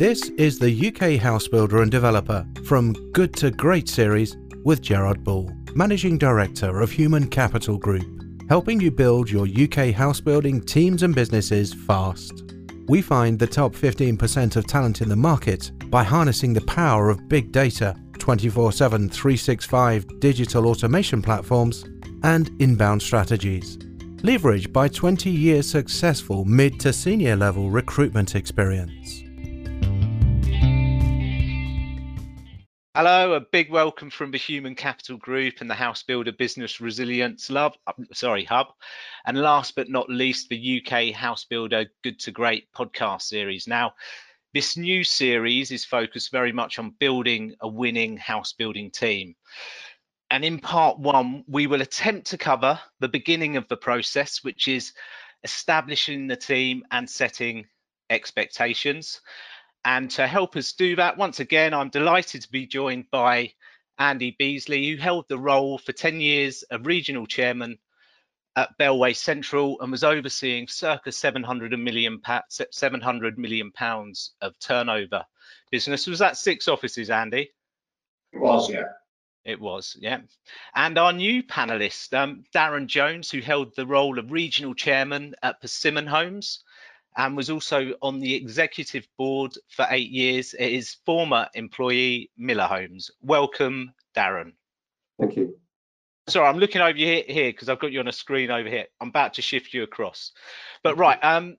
This is the UK house builder and developer from Good to Great series with Gerard Bull, Managing Director of Human Capital Group, helping you build your UK house building teams and businesses fast. We find the top 15% of talent in the market by harnessing the power of big data, 24/7 365 digital automation platforms, and inbound strategies, leveraged by 20 years successful mid to senior level recruitment experience. Hello, a big welcome from the Human Capital Group and the House Builder Business Resilience Hub. And last but not least, the UK House Builder Good to Great podcast series. Now, this new series is focused very much on building a winning house building team. And in part one, we will attempt to cover the beginning of the process, which is establishing the team and setting expectations. And to help us do that, once again, I'm delighted to be joined by Andy Beasley, who held the role for 10 years of regional chairman at Bellway Central and was overseeing circa 700 million pounds of turnover business. Was that 6 offices, Andy? It was, yeah. It was, yeah. And our new panelist, Darren Jones, who held the role of regional chairman at Persimmon Homes and was also on the executive board for 8 years. It is former employee Miller Homes. Welcome, Darren. Thank you. Sorry, I'm looking over here because I've got you on a screen over here. I'm about to shift you across. But right,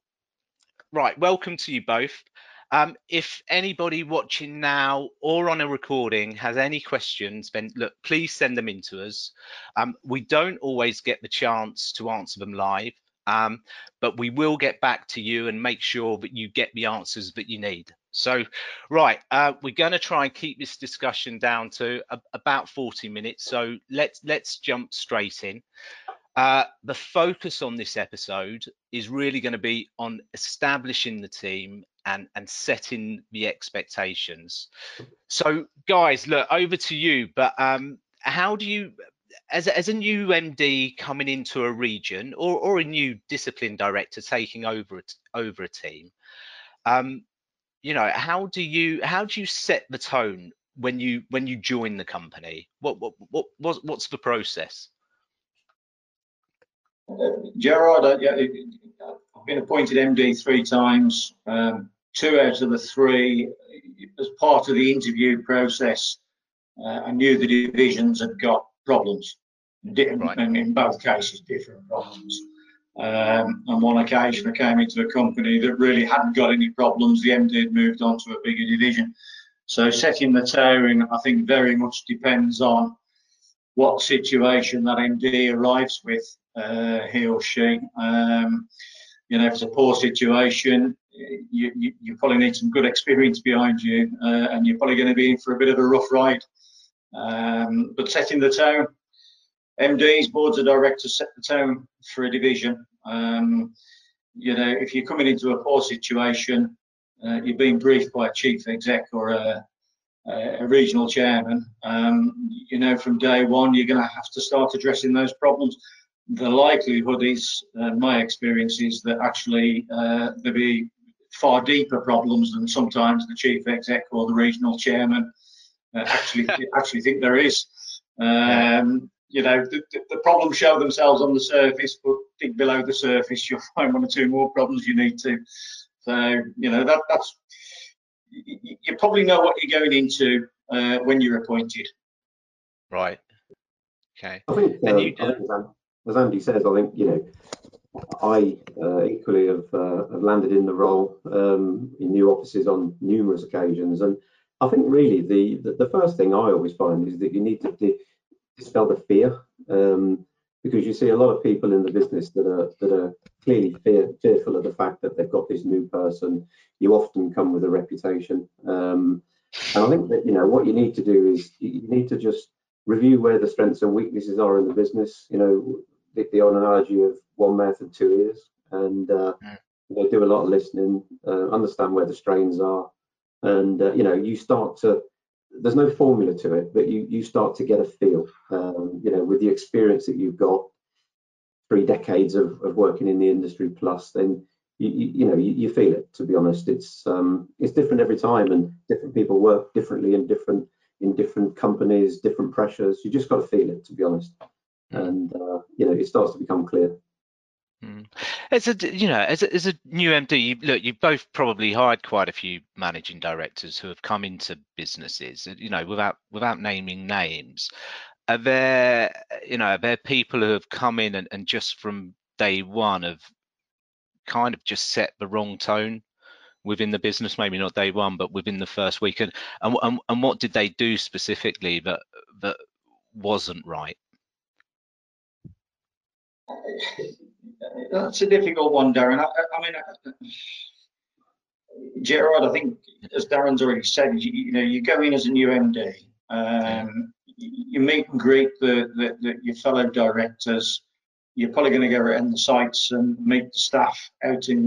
welcome to you both. If anybody watching now or on a recording has any questions, then look, please send them in to us. We don't always get the chance to answer them live. But we will get back to you and make sure that you get the answers that you need. So, right, we're going to try and keep this discussion down to about 40 minutes. So let's jump straight in. The focus on this episode is really going to be on establishing the team and setting the expectations. So, guys, look, over to you. But how do you, as a new MD coming into a region or a new discipline director taking over a team, you know, how do you set the tone when you join the company? What's the process? Gerard, I've been appointed MD 3 times. 2 out of the 3, as part of the interview process, I knew the divisions had got problems, right. And in both cases different problems. On one occasion I came into a company that really hadn't got any problems. The MD had moved on to a bigger division. So setting the tone, I think, very much depends on what situation that MD arrives with, he or she. You know, if it's a poor situation, you probably need some good experience behind you, and you're probably going to be in for a bit of a rough ride. But setting the tone, MDs, boards of directors set the tone for a division. You know, if you're coming into a poor situation, you're being briefed by a chief exec or a regional chairman. You know, from day one, you're going to have to start addressing those problems. The likelihood is, my experience is that actually there'll be far deeper problems than sometimes the chief exec or the regional chairman actually think there is. You know, the problems show themselves on the surface, but dig below the surface, you'll find 1 or 2 more problems you need to. So, you know, that's you probably know what you're going into when you're appointed. Right. Okay. I think, as Andy says, I think, you know, I equally have landed in the role in new offices on numerous occasions, and I think really the first thing I always find is that you need to dispel the fear, because you see a lot of people in the business that are clearly fearful of the fact that they've got this new person. You often come with a reputation, and I think that, you know, what you need to do is you need to just review where the strengths and weaknesses are in the business. You know, the analogy of 1 mouth and 2 ears, and you know, do a lot of listening, understand where the strains are, and you know, you start to, there's no formula to it, but you start to get a feel, you know, with the experience that you've got, 3 decades of working in the industry plus, then you feel it. To be honest, it's different every time, and different people work differently in different companies, different pressures. You just got to feel it, to be honest, and it starts to become clear. As a new MD, look, you've both probably hired quite a few managing directors who have come into businesses, without naming names. Are there people who have come in and just from day one have kind of just set the wrong tone within the business? Maybe not day one, but within the first week. And what did they do specifically that wasn't right? That's a difficult one, Darren. I mean, Gerard, I think, as Darren's already said, you go in as a new MD. You meet and greet your fellow directors. You're probably going to go around the sites and meet the staff out in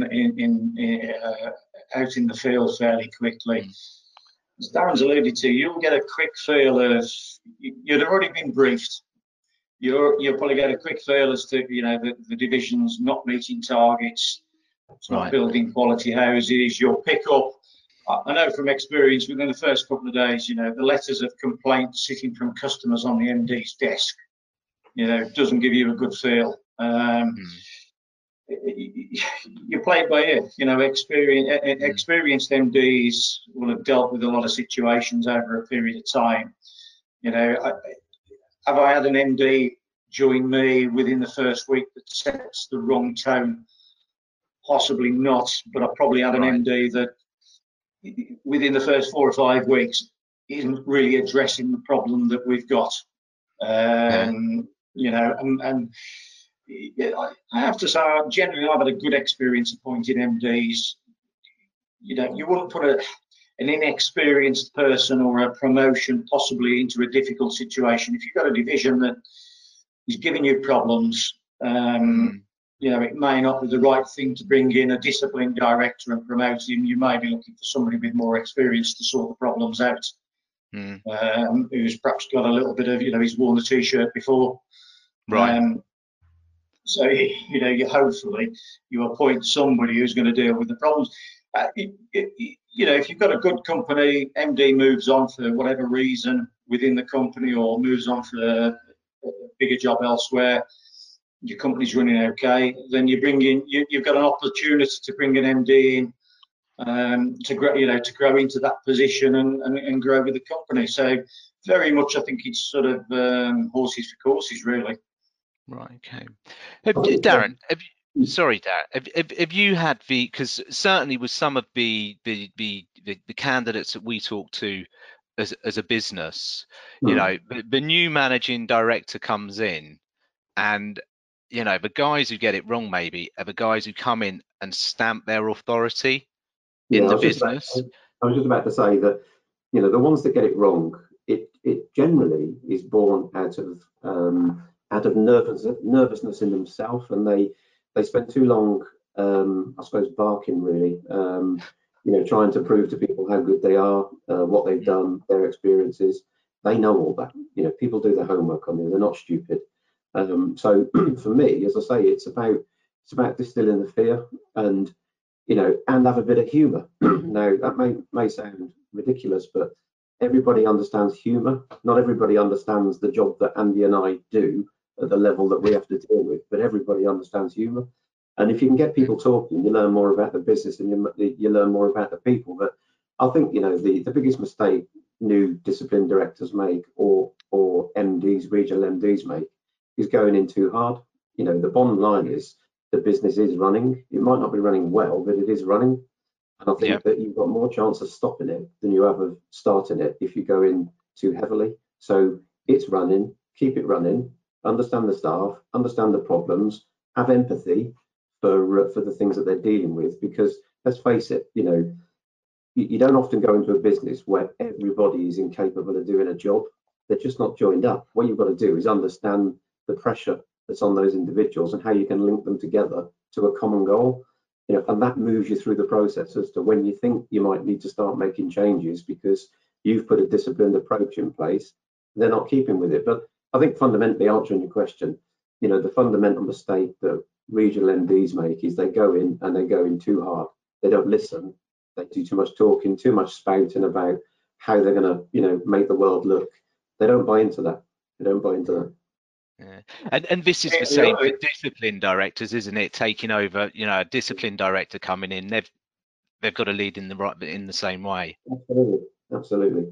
the field fairly quickly. As Darren's alluded to, you'll get a quick feel of you'd already been briefed. You'll probably get a quick feel as to the division's not meeting targets. It's not building quality houses. You'll pick up. I know from experience within the first couple of days, the letters of complaint sitting from customers on the MD's desk, doesn't give you a good feel. You play it by ear. Experienced MDs will have dealt with a lot of situations over a period of time. Have I had an MD join me within the first week that sets the wrong tone? Possibly not, but I probably had an MD that within the first 4 or 5 weeks isn't really addressing the problem that we've got. I have to say, generally, I've had a good experience appointing MDs. You wouldn't put an inexperienced person or a promotion possibly into a difficult situation. If you've got a division that is giving you problems, it may not be the right thing to bring in a disciplined director and promote him. You may be looking for somebody with more experience to sort the problems out, who's perhaps got a little bit of, he's worn the t-shirt before. So, you hopefully you appoint somebody who's going to deal with the problems. If you've got a good company, MD moves on for whatever reason within the company or moves on for a bigger job elsewhere, your company's running okay, then you bring in, you've got an opportunity to bring an MD in to grow into that position and grow with the company. So very much, I think it's sort of horses for courses, really. Right. Okay. Darren, have you had because certainly with some of the candidates that we talk to as a business, the new managing director comes in, and the guys who get it wrong maybe are the guys who come in and stamp their authority in the business. I was just about to say that the ones that get it wrong, it generally is born out of nervousness in themselves, and they spend too long, I suppose, barking really, trying to prove to people how good they are, what they've done, their experiences. They know all that. People do their homework on you. They're not stupid. So for me, as I say, it's about distilling the fear and have a bit of humour. Now that may sound ridiculous, but everybody understands humour. Not everybody understands the job that Andy and I do at the level that we have to deal with, but everybody understands humour. And if you can get people talking, you learn more about the business and you learn more about the people. But I think the biggest mistake new discipline directors make or MDs, regional MDs make, is going in too hard. The bottom line is the business is running. It might not be running well, but it is running. And I think that you've got more chance of stopping it than you have of starting it if you go in too heavily. So it's running, keep it running, understand the staff, understand the problems, have empathy for the things that they're dealing with, because let's face it, you don't often go into a business where everybody is incapable of doing a job. They're just not joined up. What you've got to do is understand the pressure that's on those individuals and how you can link them together to a common goal. And that moves you through the process as to when you think you might need to start making changes because you've put a disciplined approach in place. They're not keeping with it. But I think fundamentally, answering your question, the fundamental mistake that regional MDs make is they go in and they go in too hard. They don't listen. They do too much talking, too much spouting about how they're going to, make the world look. They don't buy into that. They don't buy into that. Yeah. And this is the same for discipline directors, isn't it? Taking over, a discipline director coming in, they've got to lead in the same way. Absolutely.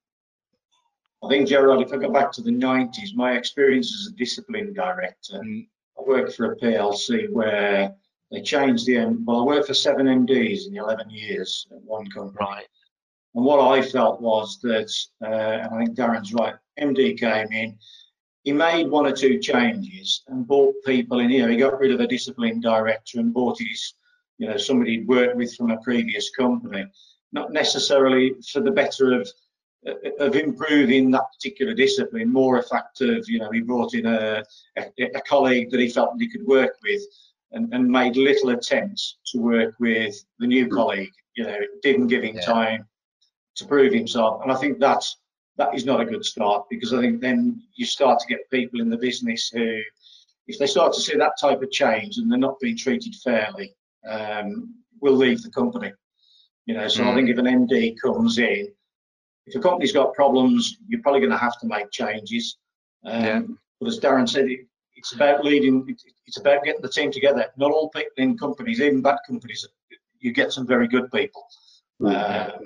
I think, Gerard, if I go back to the 90s, my experience as a discipline director, I worked for a PLC where they changed I worked for 7 MDs in 11 years at one company. Right. And what I felt was that, and I think Darren's right, MD came in, he made 1 or 2 changes and brought people in. He got rid of a discipline director and brought his, somebody he'd worked with from a previous company, not necessarily for the better of improving that particular discipline, more a fact of, he brought in a colleague that he felt that he could work with and made little attempts to work with the new colleague, didn't give him time to prove himself. And I think that is not a good start, because I think then you start to get people in the business who, if they start to see that type of change and they're not being treated fairly, will leave the company. So I think if an MD comes in, if a company's got problems, you're probably going to have to make changes. But as Darren said, it's about leading. It's about getting the team together. Not all people in companies, even bad companies, you get some very good people. But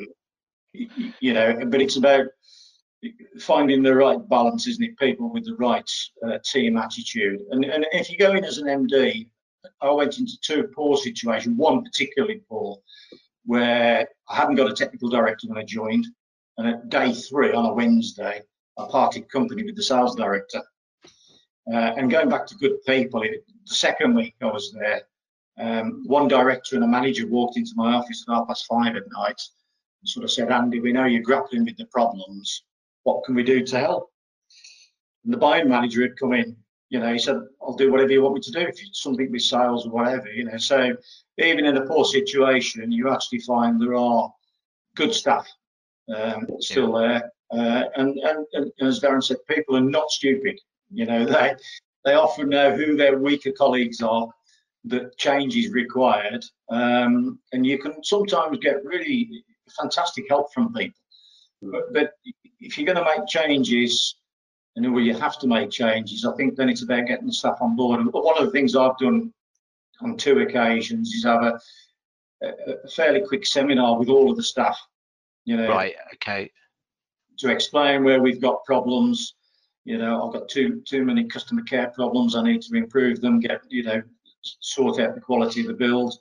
it's about finding the right balance, isn't it? People with the right team attitude. And if you go in as an MD, I went into 2 poor situations. One particularly poor, where I hadn't got a technical director when I joined. And at day 3 on a Wednesday, I parted company with the sales director. And going back to good people, the second week I was there, one director and a manager walked into my office at 5:30 at night and sort of said, "Andy, we know you're grappling with the problems. What can we do to help?" And the buying manager had come in. He said, "I'll do whatever you want me to do, if it's something with sales or whatever." So even in a poor situation, you actually find there are good staff still there, and as Darren said, people are not stupid. They often know who their weaker colleagues are, that change is required, and you can sometimes get really fantastic help from people. But if you're going to make changes, and where you have to make changes, I think then it's about getting the staff on board. And one of the things I've done on 2 occasions is have a fairly quick seminar with all of the staff. Right. Okay. To explain where we've got problems. I've got too many customer care problems. I need to improve them. Sort out the quality of the build,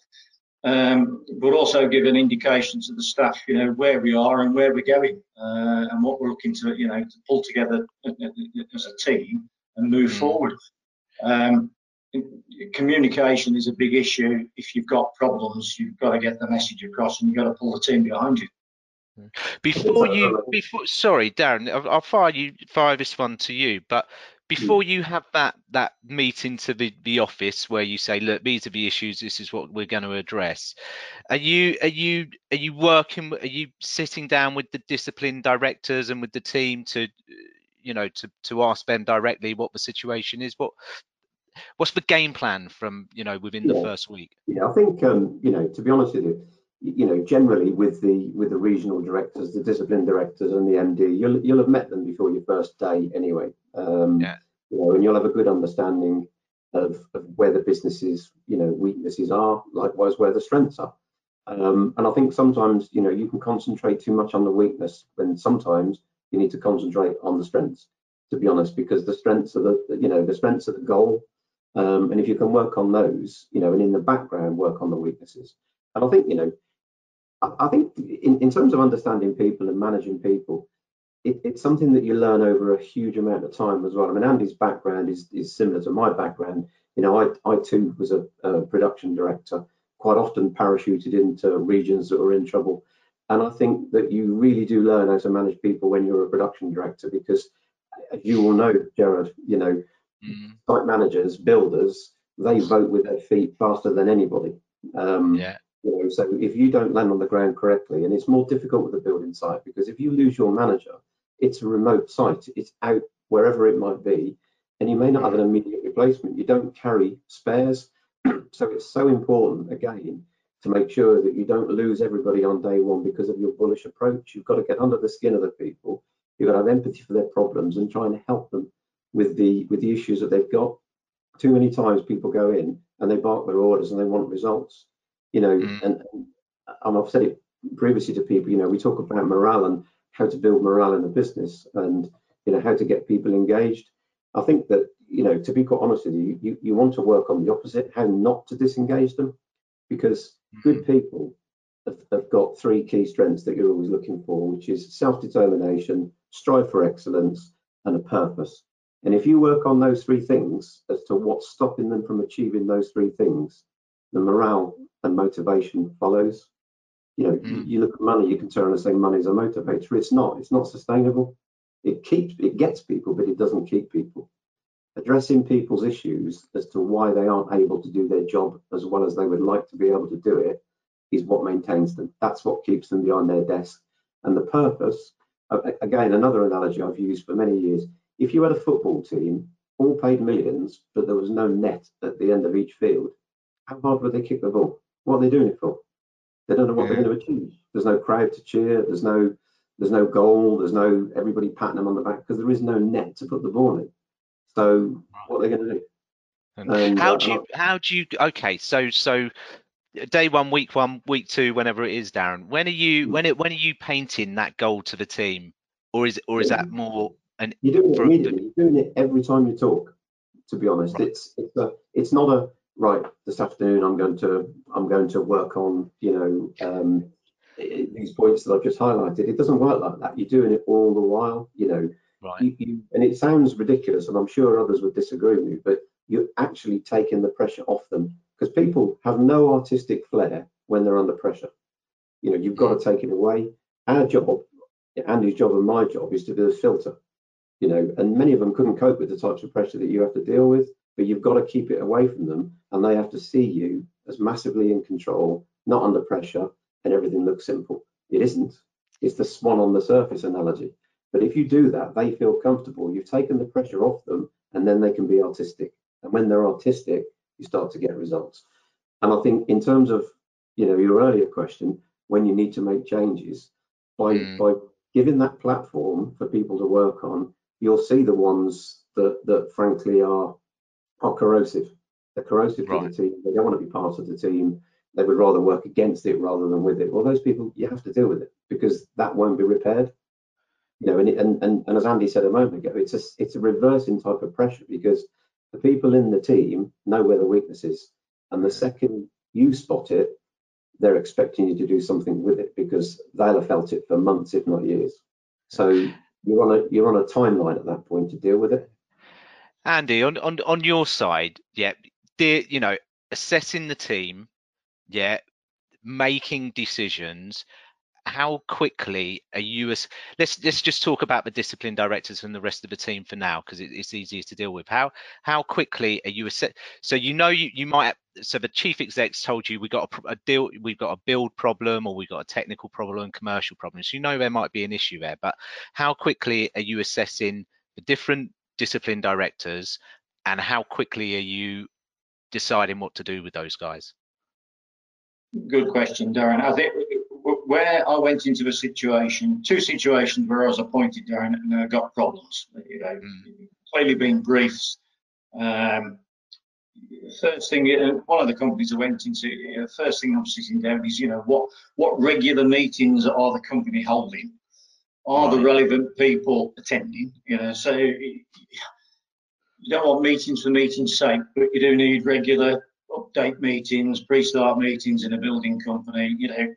but also give an indication to the staff, where we are and where we're going, and what we're looking to, to pull together as a team and move forward. Communication is a big issue. If you've got problems, you've got to get the message across, and you've got to pull the team behind you. Sorry, Darren, I'll fire this one to you, but before you have that meeting to the office where you say, look, these are the issues, this is what we're going to address, are you sitting down with the discipline directors and with the team to ask them directly what the situation is? What's the game plan from within the first week? I think to be honest with you, generally with the regional directors, the discipline directors, and the MD, you'll have met them before your first day anyway. And you'll have a good understanding of where the business's weaknesses are, likewise where the strengths are. And I think sometimes you can concentrate too much on the weakness, when sometimes you need to concentrate on the strengths. To be honest, because the strengths are the strengths of the goal, and if you can work on those, and in the background work on the weaknesses. And I think in terms of understanding people and managing people, it's something that you learn over a huge amount of time as well. I mean, Andy's background is similar to my background. I too was a production director, quite often parachuted into regions that were in trouble. And I think that you really do learn how to manage people when you're a production director, because as you all know, Gerard, site managers, builders, they vote with their feet faster than anybody. So if you don't land on the ground correctly, and it's more difficult with a building site, because if you lose your manager, it's a remote site, it's out wherever it might be, and you may not have an immediate replacement. You don't carry spares. So it's so important, again, to make sure that you don't lose everybody on day one because of your bullish approach. You've got to get under the skin of the people. You've got to have empathy for their problems and try and help them with the issues that they've got. Too many times people go in and they bark their orders and they want results, and I've said it previously to people, we talk about morale and how to build morale in a business, and how to get people engaged. I think that, to be quite honest with you, you want to work on the opposite, how not to disengage them, because good people have got three key strengths that you're always looking for, which is self-determination, strive for excellence, and a purpose. And if you work on those three things as to what's stopping them from achieving those three things, the morale and motivation follows. You look at money, you can turn and say money is a motivator. It's not sustainable. It gets people, but it doesn't keep people. Addressing people's issues as to why they aren't able to do their job as well as they would like to be able to do it is what maintains them. That's what keeps them behind their desk. And the purpose, again, another analogy I've used for many years, if you had a football team, all paid millions, but there was no net at the end of each field, how hard would they kick the ball? What are they doing it for? They don't know what they're going to achieve. There's no crowd to cheer. There's no goal. There's no everybody patting them on the back because there is no net to put the ball in. So what are they going to do? And how do you? Okay, so day one, week two, whenever it is, Darren. When are you painting that goal to the team, or is that more an? You're doing it immediately. You're doing it every time you talk. To be honest, right. It's not a right. This afternoon, I'm going to work on these points that I've just highlighted. It doesn't work like that. You're doing it all the while. Right. And it sounds ridiculous, and I'm sure others would disagree with me, but you're actually taking the pressure off them, because people have no artistic flair when they're under pressure. You've got to take it away. Our job, Andy's job and my job, is to be a filter. And many of them couldn't cope with the types of pressure that you have to deal with, but you've got to keep it away from them, and they have to see you as massively in control, not under pressure, and everything looks simple. It isn't. It's the swan on the surface analogy. But if you do that, they feel comfortable. You've taken the pressure off them, and then they can be artistic. And when they're artistic, you start to get results. And I think in terms of, your earlier question, when you need to make changes, by giving that platform for people to work on, you'll see the ones that frankly are corrosive. They're corrosive to the team. They don't want to be part of the team. They would rather work against it rather than with it. Well, those people, you have to deal with it, because that won't be repaired. And as Andy said a moment ago, it's a reversing type of pressure, because the people in the team know where the weakness is, and the second you spot it, they're expecting you to do something with it, because they'll have felt it for months, if not years. So you're on a timeline at that point to deal with it. Andy, on your side, assessing the team, making decisions. How quickly are you let's just talk about the discipline directors and the rest of the team for now, because it's easier to deal with. How quickly are you so you might, so the chief execs told you we've got a build problem, or we've got a technical problem and commercial problems. There might be an issue there, but how quickly are you assessing the different discipline directors, and how quickly are you deciding what to do with those guys? Good question, Darren. I think where I went into two situations where I was appointed, Darren, and I got problems. Clearly being briefs. First thing, one of the companies I went into, first thing I'm sitting down is, what regular meetings are the company holding? Are the relevant people attending? So you don't want meetings for meetings' sake, but you do need regular update meetings, pre-start meetings in a building company.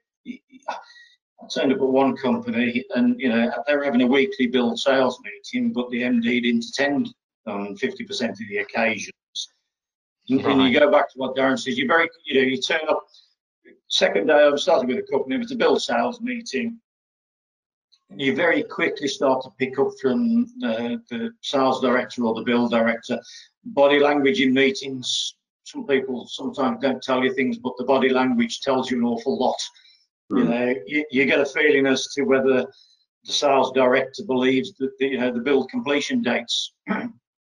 I turned up at one company, and they were having a weekly build sales meeting, but the MD didn't attend on 50% of the occasions. And you go back to what Darren says. You turn up. Second day, I was starting with a company. It was a build sales meeting. And you very quickly start to pick up from the sales director or the build director body language in meetings. Some people sometimes don't tell you things, but the body language tells you an awful lot. You get a feeling as to whether the sales director believes that the build completion dates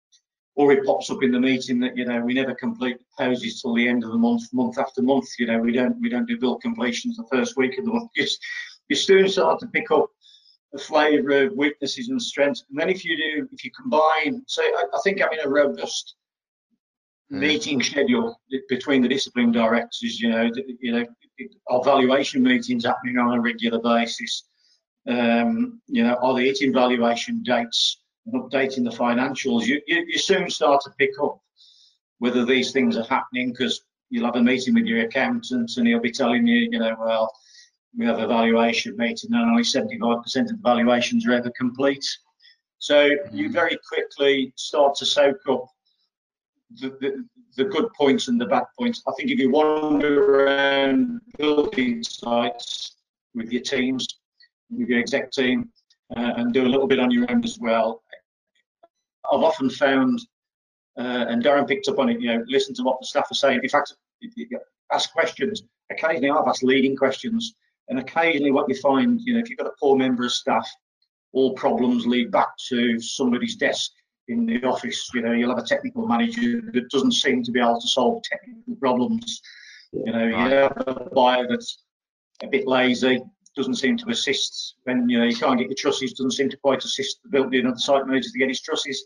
or it pops up in the meeting that, you know, we never complete houses till the end of the month after month. You know, we don't do bill completions the first week of the month. You soon start to pick up a flavour of weaknesses and strengths. And then if you combine, so I think having a robust meeting schedule between the discipline directors, you know, our valuation meetings happening on a regular basis. You know, are they hitting valuation dates and updating the financials? You soon start to pick up whether these things are happening, because you'll have a meeting with your accountant and he'll be telling you, you know, well, we have a valuation meeting and only 75% of the valuations are ever complete. So you very quickly start to soak up the good points and the bad points. I think if you wander around building sites with your teams, with your exec team, and do a little bit on your own as well, I've often found, and Darren picked up on it, you know, listen to what the staff are saying. In fact, ask questions. Occasionally I've asked leading questions, and occasionally what you find, you know, if you've got a poor member of staff, all problems lead back to somebody's desk in the office. You know, you'll have a technical manager that doesn't seem to be able to solve technical problems. You know, you have a buyer that's a bit lazy, doesn't seem to assist when, you know, you can't get your trusses, doesn't seem to quite assist the building of the site manager to get his trusses.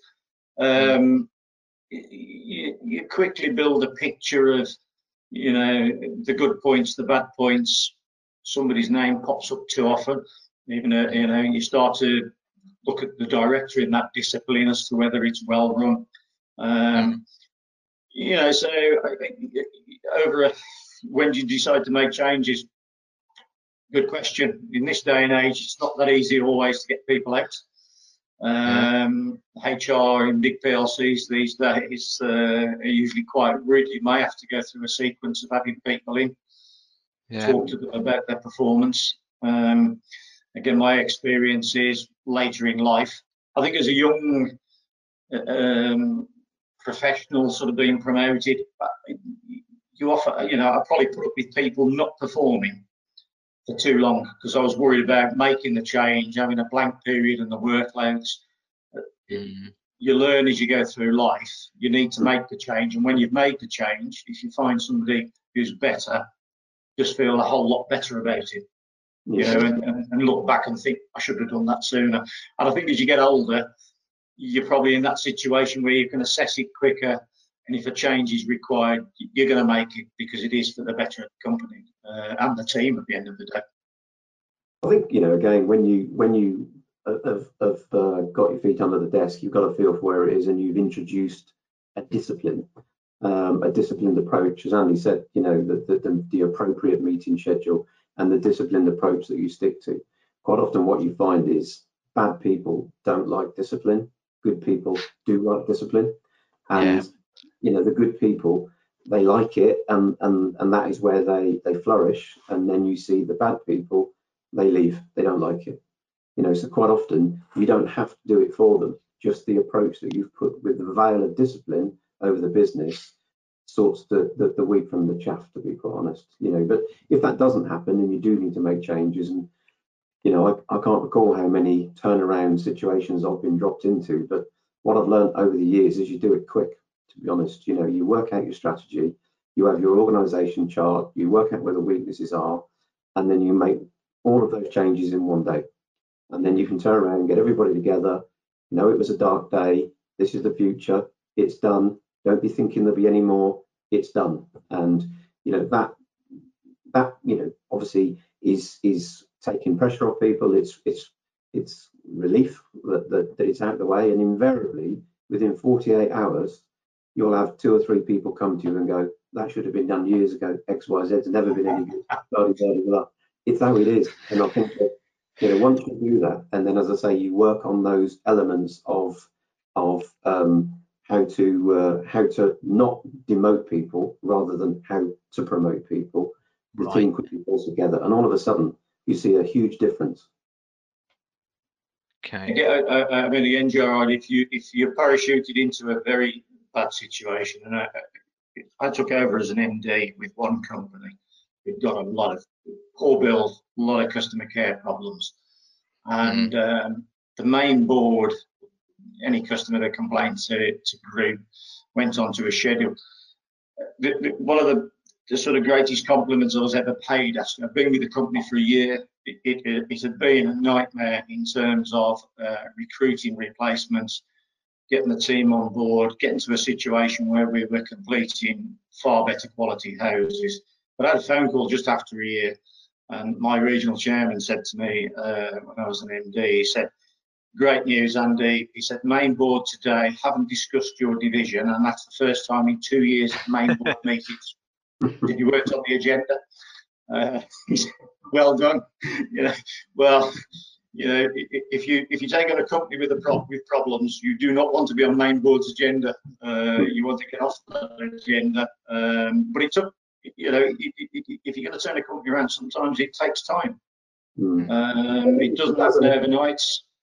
You quickly build a picture of, you know, the good points, the bad points. Somebody's name pops up too often. Even, you know, you start to look at the director in that discipline as to whether it's well run. You know, so when do you decide to make changes? Good question. In this day and age, it's not that easy always to get people out. HR in big PLCs these days are usually quite rude. You may have to go through a sequence of having people in, talk to them about their performance. Again, my experience is later in life. I think as a young professional sort of being promoted, you often, you know, I probably put up with people not performing for too long because I was worried about making the change, having a blank period and the workloads. You learn as you go through life. You need to make the change, and when you've made the change, if you find somebody who's better, just feel a whole lot better about it. You know, and look back and think, I should have done that sooner. And I think as you get older, you're probably in that situation where you can assess it quicker, and if a change is required, you're going to make it because it is for the better of the company and the team at the end of the day. I think, you know, again, when you have got your feet under the desk, you've got a feel for where it is, and you've introduced a disciplined approach, as Andy said, you know, the appropriate meeting schedule and the disciplined approach that you stick to. Quite often what you find is bad people don't like discipline, good people do like discipline, and you know, the good people, they like it, and that is where they flourish. And then you see the bad people, they leave, they don't like it. You know, so quite often you don't have to do it for them. Just the approach that you've put with the veil of discipline over the business sorts the wheat from the chaff, to be quite honest. You know, but if that doesn't happen and you do need to make changes, and you know, I can't recall how many turnaround situations I've been dropped into, but what I've learned over the years is you do it quick, to be honest. You know, you work out your strategy, you have your organization chart, you work out where the weaknesses are, and then you make all of those changes in one day. And then you can turn around and get everybody together. You know, it was a dark day, this is the future, it's done. Don't be thinking there'll be any more, it's done. And you know, that you know, obviously is taking pressure off people. It's relief that it's out of the way, and invariably within 48 hours you'll have 2 or 3 people come to you and go, that should have been done years ago, XYZ's never been any good. It's how it is. And I think that, you know, once you do that, and then, as I say, you work on those elements of how to not demote people rather than how to promote people, the team quickly falls together, and all of a sudden you see a huge difference. Okay. I mean, again, Gerard, if you're parachuted into a very bad situation, and I took over as an MD with one company, we've got a lot of poor bills, a lot of customer care problems, and the main board any customer that complained to group went onto a schedule. One of the sort of greatest compliments I was ever paid, actually, I've been with the company for a year. It had been a nightmare in terms of recruiting replacements, getting the team on board, getting to a situation where we were completing far better quality houses. But I had a phone call just after a year, and my regional chairman said to me when I was an MD, he said, "Great news, Andy." He said, "Main board today haven't discussed your division, and that's the first time in 2 years of main board meetings that you worked on the agenda." He said, "Well done." Well, if you take on a company with problems, you do not want to be on main board's agenda. You want to get off that agenda. But it took, if you're going to turn a company around, sometimes it takes time. It doesn't happen overnight.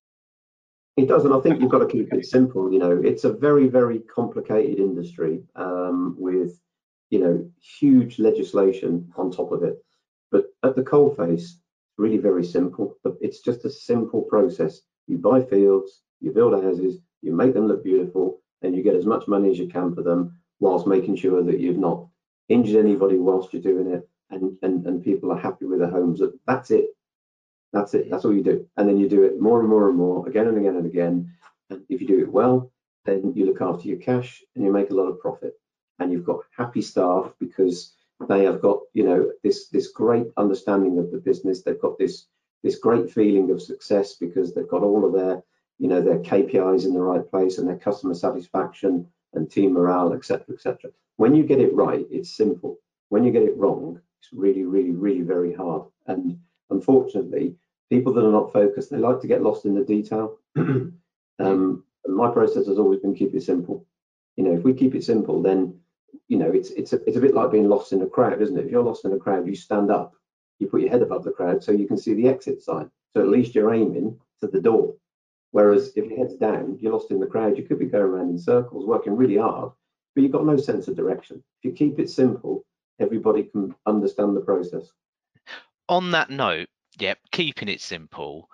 It does, and I think you've got to keep it simple. It's a very, very complicated industry with, huge legislation on top of it. But at the coalface, it's really very simple. It's just a simple process. You buy fields, you build houses, you make them look beautiful, and you get as much money as you can for them, whilst making sure that you've not injured anybody whilst you're doing it, and people are happy with their homes. That's it. That's it. That's all you do. And then you do it more and more and more, again and again and again. And if you do it well, then you look after your cash and you make a lot of profit. And you've got happy staff because they have got, this great understanding of the business. They've got this great feeling of success because they've got all of their, their KPIs in the right place, and their customer satisfaction and team morale, etc., etc. When you get it right, it's simple. When you get it wrong, it's really, really, really very hard. And unfortunately, people that are not focused, they like to get lost in the detail. My process has always been keep it simple. If we keep it simple, then it's a bit like being lost in a crowd, isn't it? If you're lost in a crowd, you stand up, you put your head above the crowd so you can see the exit sign. So at least you're aiming to the door. Whereas if your head's down, you're lost in the crowd. You could be going around in circles, working really hard, but you've got no sense of direction. If you keep it simple, everybody can understand the process. On that note, keeping it simple.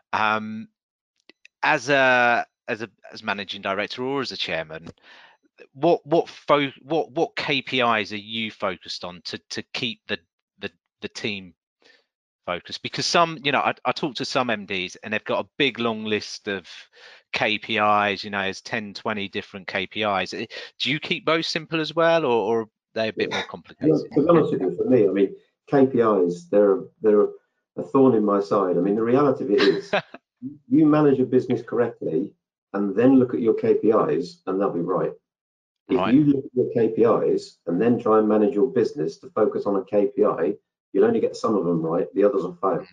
As managing director or as a chairman, what KPIs are you focused on to keep the team focused? Because some, I talk to some MDs and they've got a big long list of KPIs. There's 10, 20 different KPIs. Do you keep those simple as well, or are they a bit more complicated? To be honest with you, for me, KPIs, they're a thorn in my side. The reality of it is, you manage a business correctly and then look at your KPIs, and they'll be right. If you look at your KPIs and then try and manage your business to focus on a KPI, you'll only get some of them right, the others will fail.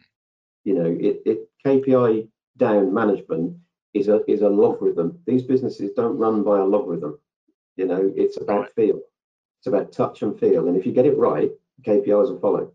KPI down management is a logarithm. These businesses don't run by a logarithm. It's about feel. It's about touch and feel. And if you get it right, KPIs will follow.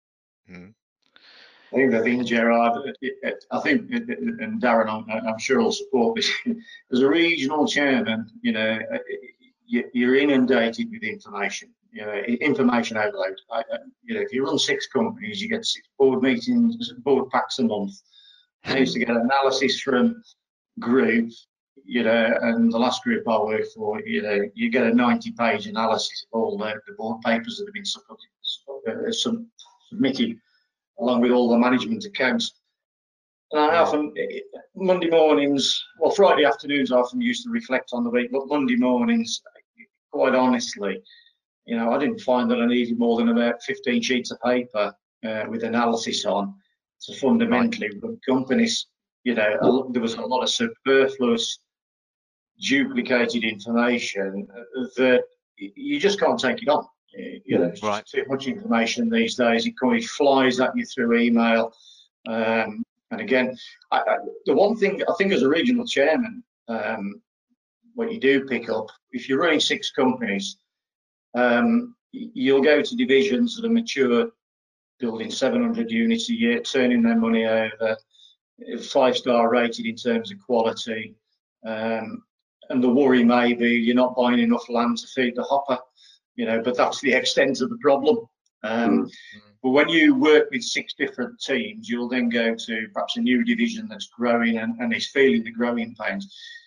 I think the thing, Gerard, and Darren, I'm sure will support this. As a regional chairman, you're inundated with information. Information overload. If you run 6 companies, you get 6 board meetings, board packs a month. I used to get analysis from groups, and the last group I worked for, you get a 90-page analysis of all the board papers that have been submitted, along with all the management accounts. And I often, Monday mornings, Friday afternoons I often used to reflect on the week, but Monday mornings, quite honestly, I didn't find that I needed more than about 15 sheets of paper with analysis on to fundamentally run companies. There was a lot of superfluous, duplicated information that you just can't take it on. It's just too much information these days. It kind of flies at you through email. And again, the one thing I think as a regional chairman, what you do pick up, if you're running 6 companies, you'll go to divisions that are mature, building 700 units a year, turning their money over, 5-star rated in terms of quality. And the worry may be you're not buying enough land to feed the hopper. But that's the extent of the problem. But when you work with 6 different teams, you'll then go to perhaps a new division that's growing and is feeling the growing pains.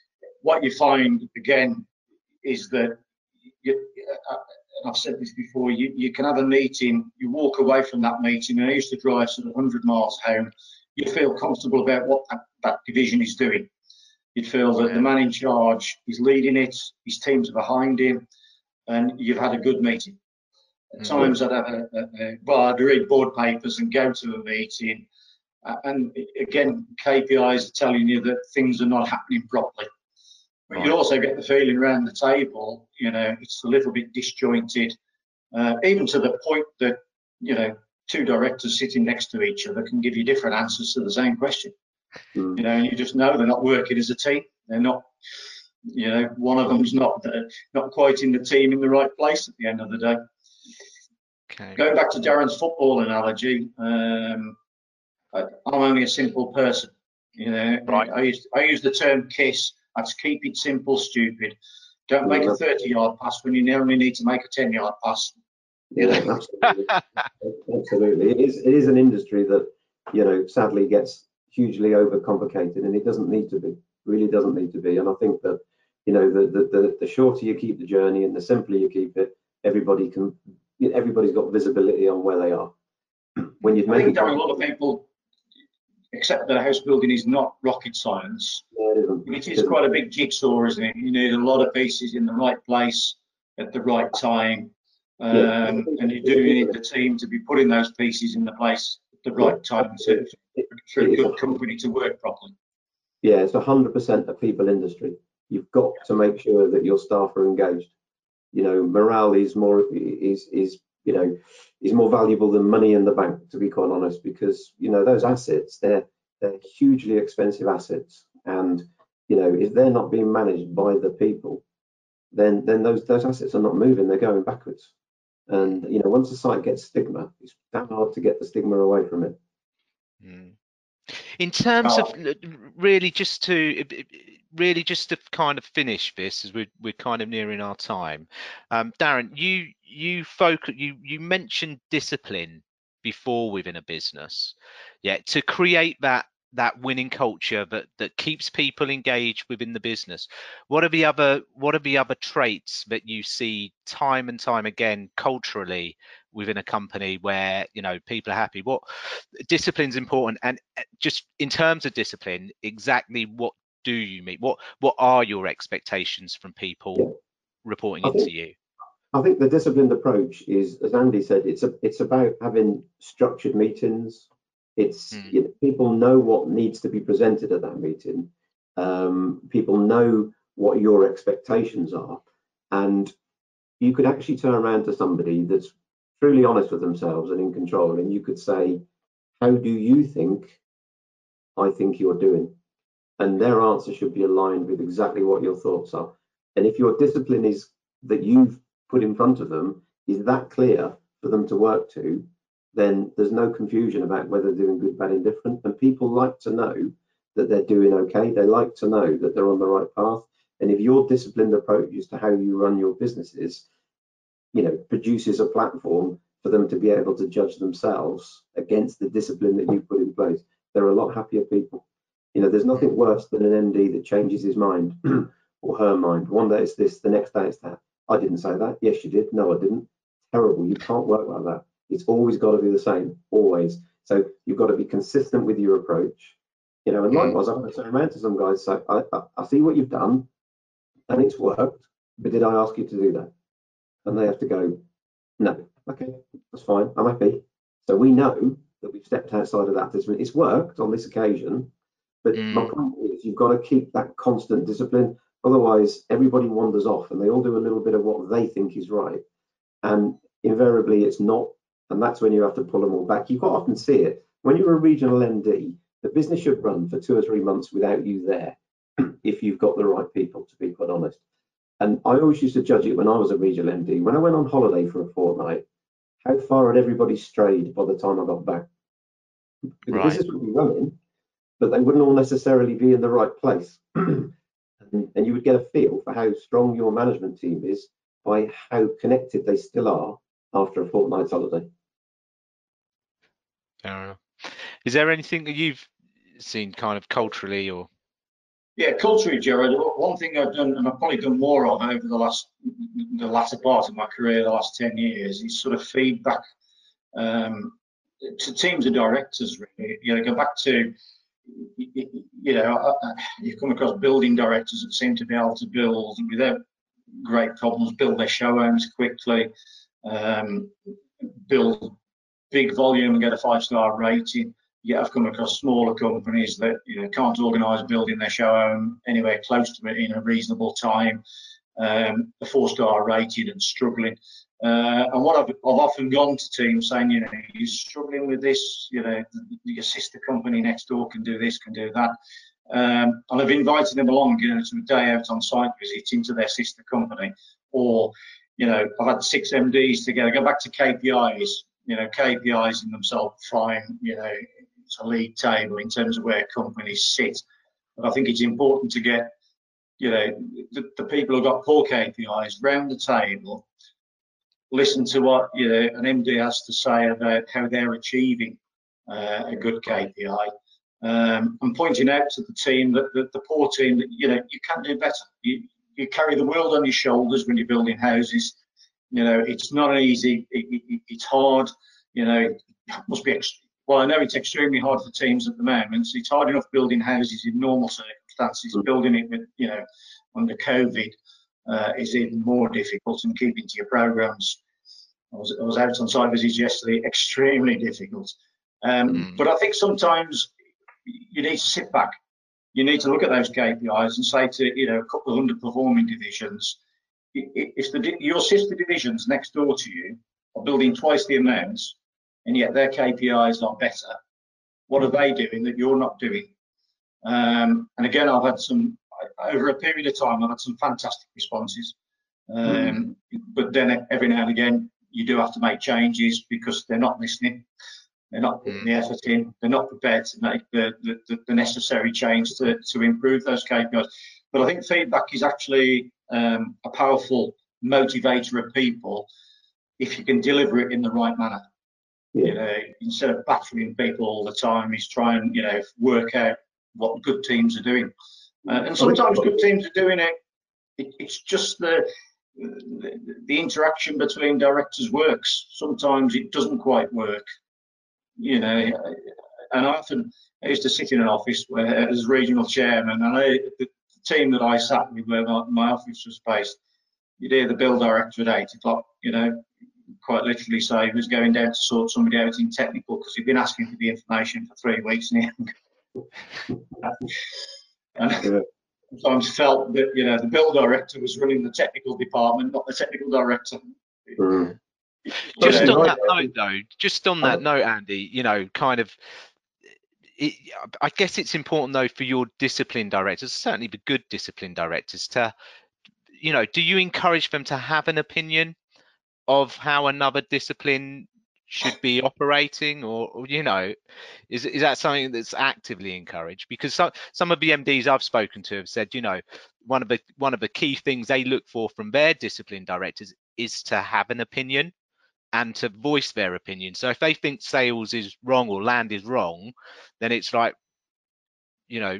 what you find again is that and I've said this before, you can have a meeting, you walk away from that meeting, and I used to drive sort of 100 miles home, you feel comfortable about what that division is doing. You'd feel that the man in charge is leading it, his teams are behind him, and you've had a good meeting. At times I'd have I'd read board papers and go to a meeting, and again, KPIs are telling you that things are not happening properly. But you also get the feeling around the table, it's a little bit disjointed, even to the point that, two directors sitting next to each other can give you different answers to the same question. And you just know they're not working as a team. They're not, one of them's not quite in the team in the right place at the end of the day. Okay. Going back to Darren's football analogy, I'm only a simple person. Right. I use the term KISS. That's keep it simple, stupid. Don't make a 30-yard pass when you only need to make a 10-yard pass. Absolutely. Absolutely. It is an industry that, sadly gets hugely overcomplicated, and it doesn't need to be. Really doesn't need to be. And I think that, the shorter you keep the journey and the simpler you keep it, everybody's got visibility on where they are. When you I think a lot of people accept that house building is not rocket science. It is quite a big jigsaw, isn't it? You need a lot of pieces in the right place at the right time, and you do need the team to be putting those pieces in the place at the right time for a good company to work properly. Yeah, it's 100% a people industry. You've got to make sure that your staff are engaged. Morale is more valuable than money in the bank, to be quite honest, because those assets, they're hugely expensive assets, and if they're not being managed by the people, then those assets are not moving, they're going backwards. And once a site gets stigma, it's damn hard to get the stigma away from it. In terms of really just to kind of finish this, as we're kind of nearing our time, Darren, you mentioned discipline before within a business, to create that winning culture that keeps people engaged within the business. What are the other traits that you see time and time again culturally within a company where people are happy? What discipline's important, and just in terms of discipline, exactly what do you mean? What are your expectations from people reporting into you? I think the disciplined approach is, as Andy said, it's about having structured meetings. It's people know what needs to be presented at that meeting. People know what your expectations are, and you could actually turn around to somebody that's truly honest with themselves and in control, and you could say, how do you think I think you're doing? And their answer should be aligned with exactly what your thoughts are. And if your discipline is that you've put in front of them is that clear for them to work to, then there's no confusion about whether they're doing good, bad, indifferent. And people like to know that they're doing okay. They like to know that they're on the right path. And if your disciplined approach as to how you run your businesses, produces a platform for them to be able to judge themselves against the discipline that you put in place, they're a lot happier people. There's nothing worse than an MD that changes his mind or her mind. One day it's this, the next day it's that. I didn't say that. Yes, you did. No, I didn't. Terrible. You can't work like that. It's always got to be the same, always. So you've got to be consistent with your approach. And likewise, I'm going to turn around to some guys and say, I see what you've done and it's worked, but did I ask you to do that? And they have to go, no. Okay, that's fine. I'm happy. So we know that we've stepped outside of that. It's worked on this occasion, but my point is you've got to keep that constant discipline. Otherwise, everybody wanders off and they all do a little bit of what they think is right. And invariably, it's not. And that's when you have to pull them all back. You quite often see it. When you're a regional MD, the business should run for 2 or 3 months without you there, if you've got the right people, to be quite honest. And I always used to judge it when I was a regional MD. When I went on holiday for a fortnight, how far had everybody strayed by the time I got back? The business would be running, but they wouldn't all necessarily be in the right place. And you would get a feel for how strong your management team is by how connected they still are after a fortnight's holiday. Fair enough. Is there anything that you've seen kind of culturally or Yeah, culturally, Gerard, one thing I've done, and I've probably done more of over the latter part of my career, the last 10 years, is sort of feedback to teams of directors, really. Go back to, you come across building directors that seem to be able to build without great problems, build their show homes quickly, build big volume and get a 5-star rating. Yeah, I've come across smaller companies that can't organise building their show home anywhere close to it in a reasonable time, a 4-star rated and struggling. And what I've often gone to teams saying, you're struggling with this, your sister company next door can do this, can do that. And I've invited them along, to a day out on site visit into their sister company. Or, I've had 6 MDs together, go back to KPIs. KPIs in themselves fine, it's a league table in terms of where companies sit. But I think it's important to get, the people who've got poor KPIs round the table, listen to what an MD has to say about how they're achieving a good KPI, and pointing out to the team that the poor team that you can do better. You carry the world on your shoulders when you're building houses. It's not easy. It's hard. It must be. Well, I know it's extremely hard for teams at the moment. It's hard enough building houses in normal circumstances. Building it with under COVID is even more difficult, and keeping to your programs. I was out on site visits yesterday, extremely difficult. But I think sometimes you need to sit back. You need to look at those KPIs and say to a couple of underperforming divisions, if your sister divisions next door to you are building twice the amounts, and yet their KPIs are better, what are they doing that you're not doing? And again, I've had over a period of time, I've had some fantastic responses. But then every now and again, you do have to make changes because they're not listening. They're not putting the effort in. They're not prepared to make the necessary change to improve those KPIs. But I think feedback is actually a powerful motivator of people if you can deliver it in the right manner. Instead of battering people all the time, is try and work out what good teams are doing. And sometimes good teams are doing it. It's just the interaction between directors works. Sometimes it doesn't quite work. And I used to sit in an office where as regional chairman, and the team that I sat with, where my office was based, you'd hear the bill director at 8 o'clock, quite literally say he was going down to sort somebody out in technical because he'd been asking for the information for 3 weeks and sometimes felt that the bill director was running the technical department, not the technical director. Just on that note, though, Andy, I guess it's important though for your discipline directors, certainly the good discipline directors, to, do you encourage them to have an opinion of how another discipline should be operating, or is that something that's actively encouraged? Because some of the MDs I've spoken to have said, one of the key things they look for from their discipline directors is to have an opinion and to voice their opinion. So if they think sales is wrong or land is wrong, then it's like, you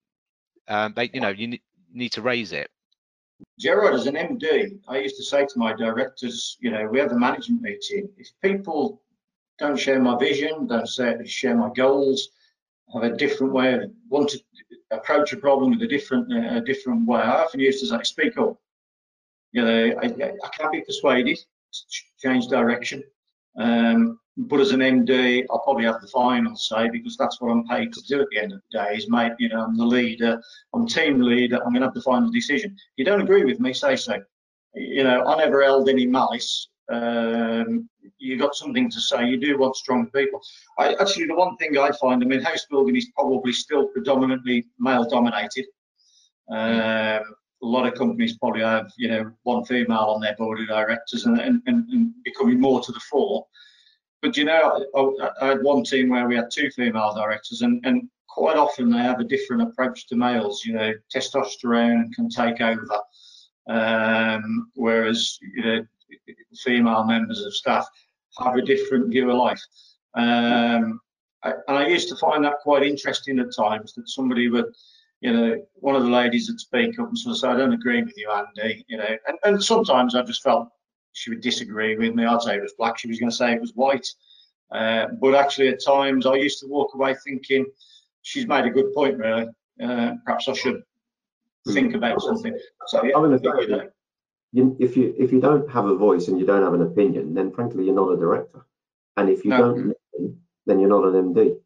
need to raise it. Gerard, as an MD, I used to say to my directors, we have a management meeting. If people don't share my vision, don't share my goals, have a different way, want to approach a problem with a different way, I often used to say, speak up. I can't be persuaded to change direction. But as an MD, I'll probably have the final say because that's what I'm paid to do at the end of the day. I'm the leader, I'm team leader, I'm going to have the final decision. If you don't agree with me, say so. I never held any malice. You got something to say. You do want strong people. The one thing I find, house building is probably still predominantly male dominated. A lot of companies probably have, one female on their board of directors and becoming more to the fore. But, I had one team where we had 2 female directors and quite often they have a different approach to males. Testosterone can take over, whereas, female members of staff have a different view of life. And I used to find that quite interesting at times, that somebody would, one of the ladies would speak up and sort of say, I don't agree with you, Andy, and sometimes I just felt she would disagree with me. I'd say it was black, she was going to say it was white. But actually at times I used to walk away thinking, she's made a good point, really. Perhaps I should think about something. So yeah, if you don't have a voice and you don't have an opinion, then frankly you're not a director. And if you don't listen, then you're not an MD.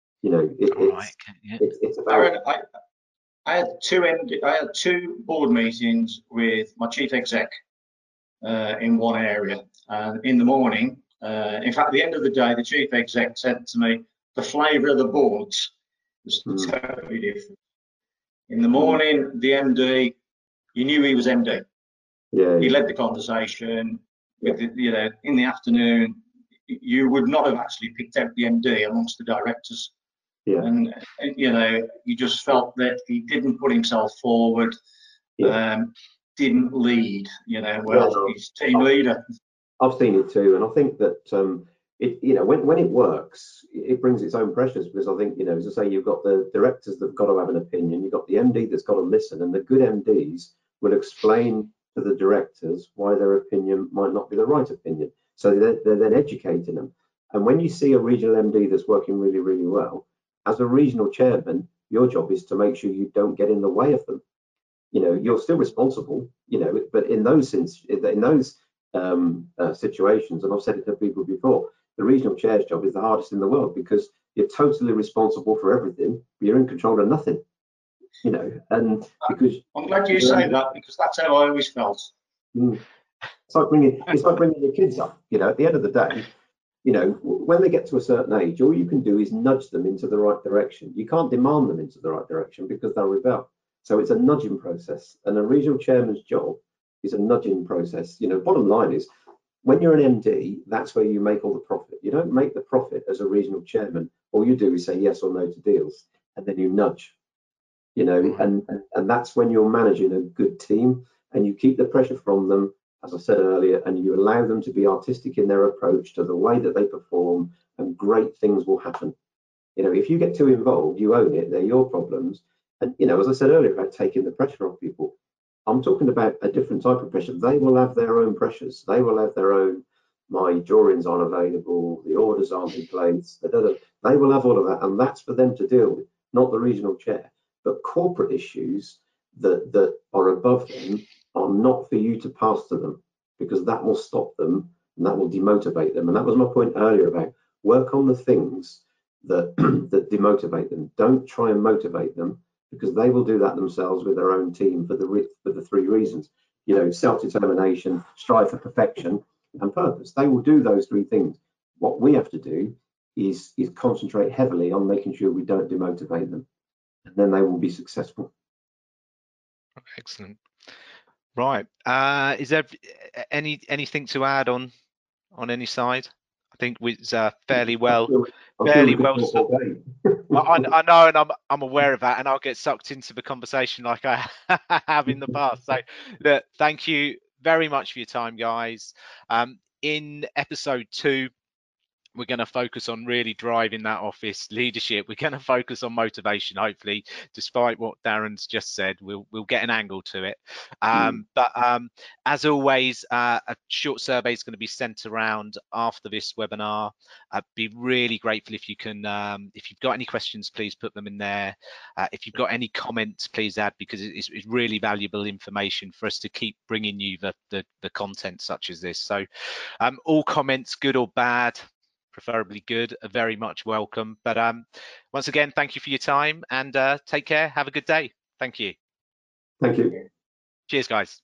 It's about. I had two board meetings with my chief exec in one area, and in the morning, in fact, at the end of the day, the chief exec said to me, the flavour of the boards was totally different. In the morning, the MD, you knew he was MD. Yeah. He led the conversation. With in the afternoon, you would not have actually picked out the MD amongst the directors. Yeah. And you just felt that he didn't put himself forward, didn't lead. He's team leader. I've seen it too, and I think that when it works, it brings its own pressures, because I think as I say, you've got the directors that've got to have an opinion, you've got the MD that's got to listen, and the good MDs will explain to the directors why their opinion might not be the right opinion. So they're then educating them. And when you see a regional MD that's working really, really well, as a regional chairman, your job is to make sure you don't get in the way of them. You're still responsible, but in those situations, and I've said it to people before, the regional chair's job is the hardest in the world, because you're totally responsible for everything, but you're in control of nothing. And because I'm glad you say that, because that's how I always felt. It's like bringing your kids up. At the end of the day, when they get to a certain age, all you can do is nudge them into the right direction. You can't demand them into the right direction, because they'll rebel. So it's a nudging process, and a regional chairman's job is a nudging process. Bottom line is, when you're an MD, that's where you make all the profit. You don't make the profit as a regional chairman. All you do is say yes or no to deals, and then you nudge. And that's when you're managing a good team, and you keep the pressure from them, as I said earlier, and you allow them to be artistic in their approach to the way that they perform, and great things will happen. If you get too involved, you own it, they're your problems. And, as I said earlier about taking the pressure off people, I'm talking about a different type of pressure. They will have their own pressures. They will have their own, my drawings aren't available, the orders aren't in place, they will have all of that, and that's for them to deal with, not the regional chair. But corporate issues that are above them are not for you to pass to them, because that will stop them and that will demotivate them. And that was my point earlier about work on the things that demotivate them. Don't try and motivate them, because they will do that themselves with their own team for the three reasons. Self-determination, strive for perfection, and purpose. They will do those three things. What we have to do is concentrate heavily on making sure we don't demotivate them, and then they will be successful. Excellent. Right. Is there anything to add on any side? I think it's fairly well. I know, and I'm aware of that, and I'll get sucked into the conversation like I have in the past. So, thank you very much for your time, guys. In episode 2, we're going to focus on really driving that office leadership. We're going to focus on motivation. Hopefully, despite what Darren's just said, we'll get an angle to it. But as always, a short survey is going to be sent around after this webinar. I'd be really grateful if you can, if you've got any questions, please put them in there. If you've got any comments, please add, because it's really valuable information for us to keep bringing you the content such as this. So all comments, good or bad, preferably good, are very much welcome. But once again, thank you for your time, and take care. Have a good day. Thank you. Thank you. Cheers, guys.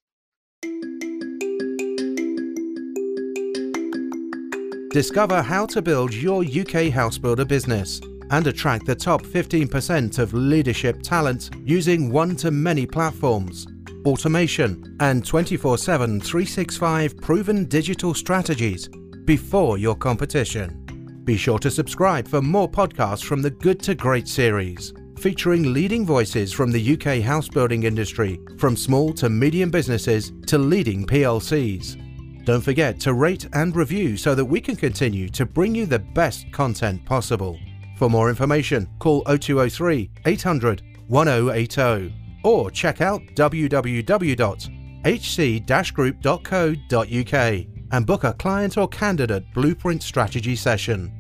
Discover how to build your UK house builder business and attract the top 15% of leadership talent using one-to-many platforms, automation, and 24/7 365 proven digital strategies before your competition. Be sure to subscribe for more podcasts from the Good to Great series, featuring leading voices from the UK house building industry, from small to medium businesses to leading PLCs. Don't forget to rate and review so that we can continue to bring you the best content possible. For more information, call 0203 800 1080 or check out www.hc-group.co.uk and book a client or candidate blueprint strategy session.